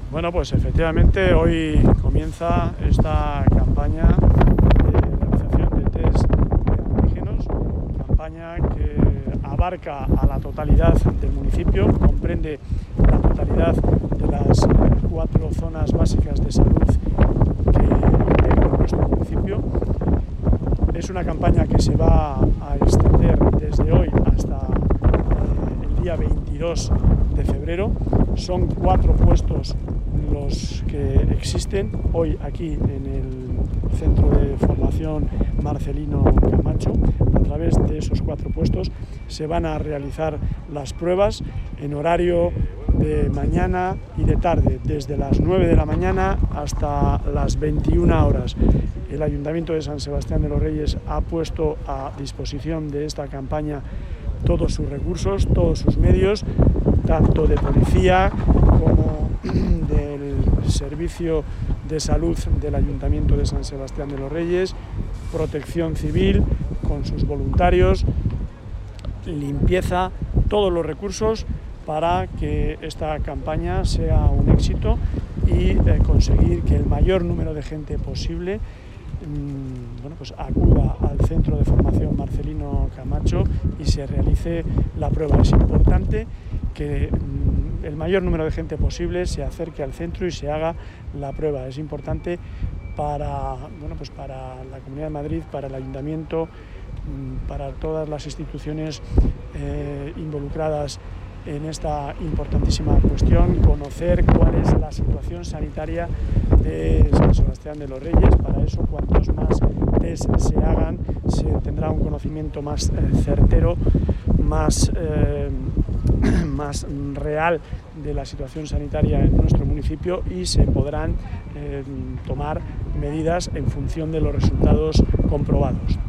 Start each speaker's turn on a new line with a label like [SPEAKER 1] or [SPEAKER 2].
[SPEAKER 1] Bueno, pues efectivamente hoy comienza esta campaña de realización de test de antígenos, campaña que abarca a la totalidad del municipio, comprende la totalidad de las 4 zonas básicas de salud que integran nuestro municipio. Es una campaña que se va a extender desde hoy hasta el día 22 de febrero. Son 4 puestos los que existen hoy aquí en el Centro de Formación Marcelino Camacho. A través de esos 4 puestos se van a realizar las pruebas en horario de mañana y de tarde, desde las 9 de la mañana hasta las 21 horas. El Ayuntamiento de San Sebastián de los Reyes ha puesto a disposición de esta campaña todos sus recursos, todos sus medios, tanto de policía como del Servicio de Salud del Ayuntamiento de San Sebastián de los Reyes, Protección Civil con sus voluntarios, limpieza, todos los recursos para que esta campaña sea un éxito y conseguir que el mayor número de gente posible pues acuda al Centro de Formación Marcelino Camacho y se realice la prueba. Es importante que el mayor número de gente posible se acerque al centro y se haga la prueba. Es importante para la Comunidad de Madrid, para el Ayuntamiento, para todas las instituciones involucradas en esta importantísima cuestión, conocer cuál es la situación sanitaria de San Sebastián de los Reyes. Para eso, cuantos más test se hagan, se tendrá un conocimiento más certero, más real de la situación sanitaria en nuestro municipio y se podrán tomar medidas en función de los resultados comprobados.